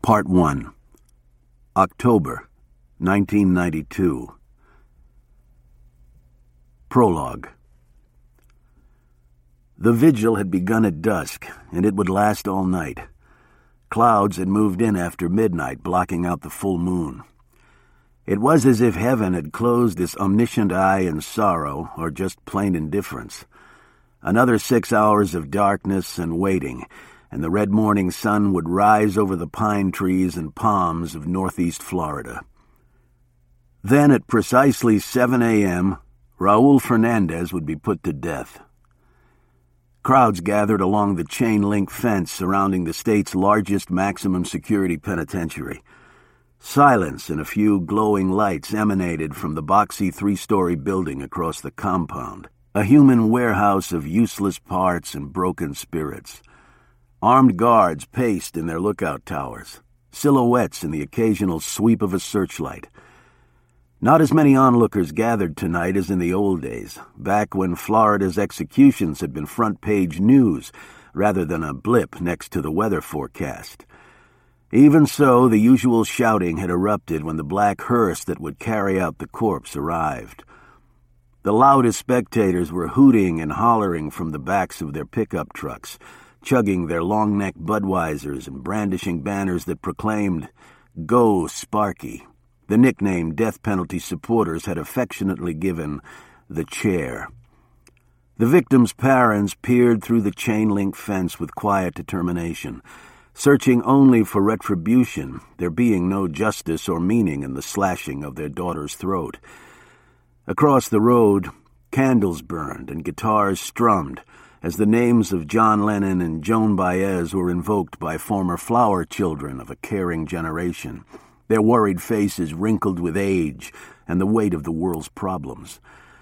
Part 1. October, 1992. Prologue. The vigil had begun at dusk, and it would last all night. Clouds had moved in after midnight, blocking out the full moon. It was as if heaven had closed its omniscient eye in sorrow, or just plain indifference. Another 6 hours of darkness and waiting, and the red morning sun would rise over the pine trees and palms of northeast Florida. Then at precisely 7 a.m., Raul Fernandez would be put to death. Crowds gathered along the chain-link fence surrounding the state's largest maximum security penitentiary. Silence and a few glowing lights emanated from the boxy 3-story building across the compound, a human warehouse of useless parts and broken spirits. Armed guards paced in their lookout towers, silhouettes in the occasional sweep of a searchlight. Not as many onlookers gathered tonight as in the old days, back when Florida's executions had been front-page news rather than a blip next to the weather forecast. Even so, the usual shouting had erupted when the black hearse that would carry out the corpse arrived. The loudest spectators were hooting and hollering from the backs of their pickup trucks, chugging their long-necked Budweisers and brandishing banners that proclaimed, "Go, Sparky," the nickname death penalty supporters had affectionately given the chair. The victims' parents peered through the chain-link fence with quiet determination, searching only for retribution, there being no justice or meaning in the slashing of their daughter's throat. Across the road, candles burned and guitars strummed as the names of John Lennon and Joan Baez were invoked by former flower children of a caring generation, their worried faces wrinkled with age and the weight of the world's problems.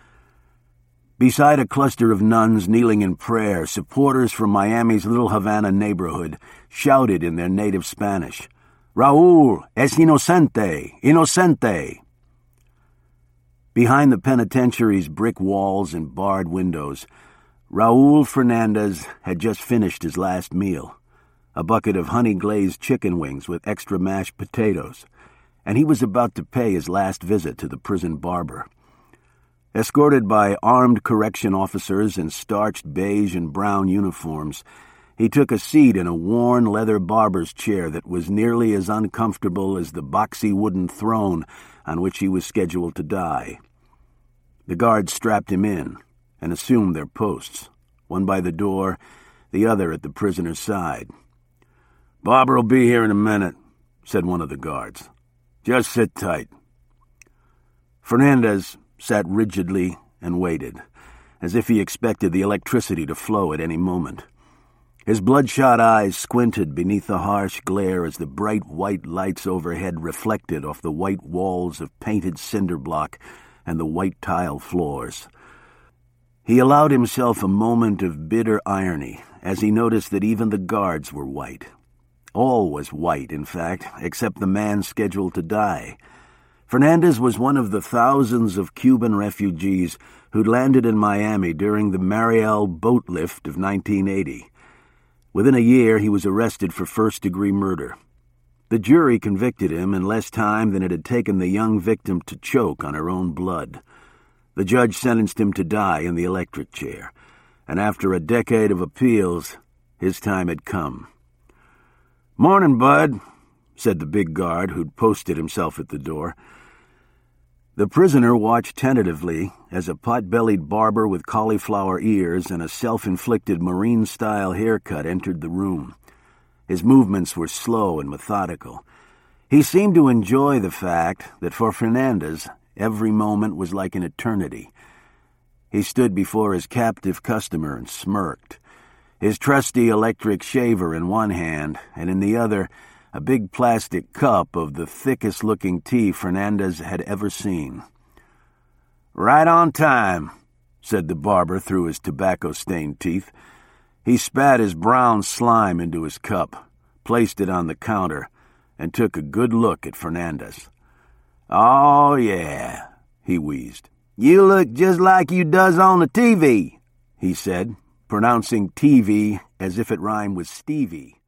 Beside a cluster of nuns kneeling in prayer, supporters from Miami's Little Havana neighborhood shouted in their native Spanish, "Raúl es inocente, inocente!" Behind the penitentiary's brick walls and barred windows, Raul Fernandez had just finished his last meal, a bucket of honey-glazed chicken wings with extra mashed potatoes, and he was about to pay his last visit to the prison barber. Escorted by armed correction officers in starched beige and brown uniforms, he took a seat in a worn leather barber's chair that was nearly as uncomfortable as the boxy wooden throne on which he was scheduled to die. The guards strapped him in and assumed their posts, one by the door, the other at the prisoner's side. "Barber'll be here in a minute," said one of the guards. "Just sit tight." Fernandez sat rigidly and waited, as if he expected the electricity to flow at any moment. His bloodshot eyes squinted beneath the harsh glare as the bright white lights overhead reflected off the white walls of painted cinder block and the white tile floors. He allowed himself a moment of bitter irony as he noticed that even the guards were white. All was white, in fact, except the man scheduled to die. Fernandez was one of the thousands of Cuban refugees who'd landed in Miami during the Mariel boat lift of 1980. Within a year, he was arrested for first-degree murder. The jury convicted him in less time than it had taken the young victim to choke on her own blood. The judge sentenced him to die in the electric chair, and after a decade of appeals, his time had come. "Morning, Bud," said the big guard who'd posted himself at the door. The prisoner watched tentatively as a pot-bellied barber with cauliflower ears and a self-inflicted Marine-style haircut entered the room. His movements were slow and methodical. He seemed to enjoy the fact that for Fernandez, every moment was like an eternity. He stood before his captive customer and smirked, his trusty electric shaver in one hand, and in the other, a big plastic cup of the thickest-looking tea Fernandez had ever seen. "Right on time," said the barber through his tobacco-stained teeth. He spat his brown slime into his cup, placed it on the counter, and took a good look at Fernandez. "Oh, yeah," he wheezed. "You look just like you does on the TV," he said, pronouncing TV as if it rhymed with Stevie.